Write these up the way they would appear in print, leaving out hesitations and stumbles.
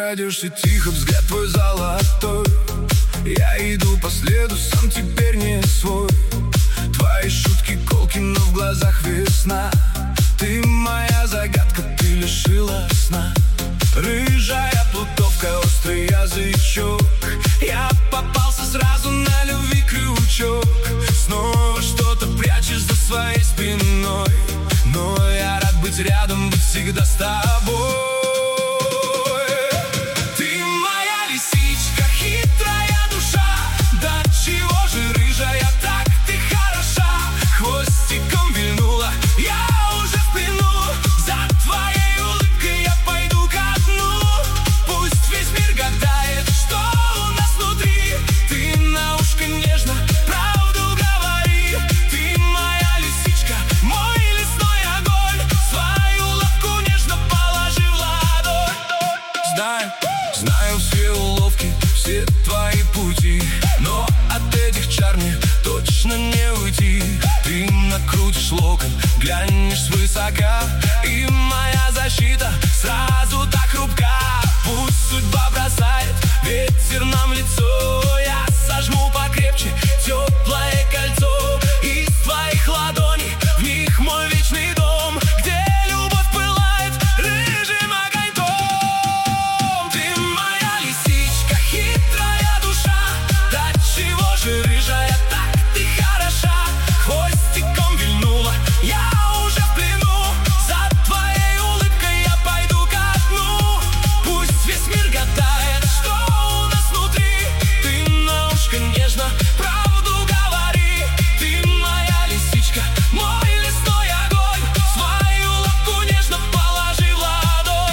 крадешься тихо, взгляд твой золотой. Я иду по следу, сам теперь не свой. Твои шутки колки, но в глазах весна. Ты моя загадка, ты лишила сна. Рыжая плутовка, острый язычок. Я попался сразу на любви крючок. Снова что-то прячешь за своей спиной, но я рад быть рядом, быть всегда с тобой. Ты моя лисичка, хитрая душа. Да чего же рыжая, так ты хороша. Хвостиком вильнула, я уже в плену. За твоей улыбкой я пойду ко дну. Пусть весь мир гадает, что у нас внутри. Ты на ушко нежно правду говори. Ты моя лисичка, мой лесной огонь. Свою лапку нежно положи в ладонь. Знаю все уловки, все твои пути, но от этих чар мне точно не уйти. Ты накрутишь локон, глянешь свысока, и моя защита сразу так хрупка. Пусть судьба бросает ветер нам в лицо, я сожму покрепче теплое кольцо. Из твоих ладоней в них мой вечный дом, где любовь пылает рыжим огоньком. Ты моя лисичка, хитрая душа. Да чего же рыжая, так ты хороша. Хвостиком вильнула, я уже в плену. За твоей улыбкой я пойду ко дну. Пусть весь мир гадает, что у нас внутри. Ты на ушко нежно правду говори. Ты моя лисичка, мой лесной огонь. Свою лапку нежно положи в ладонь.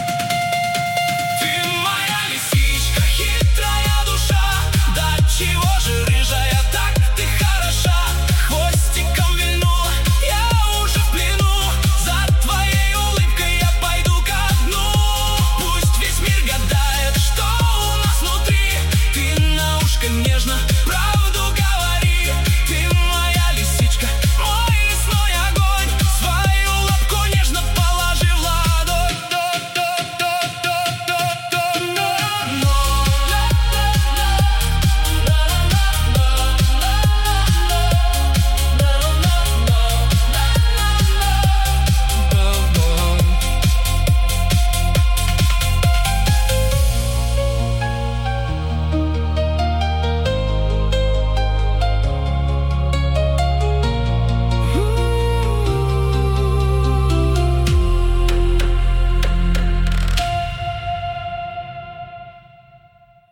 Ты моя лисичка, хитрая душа. Да чего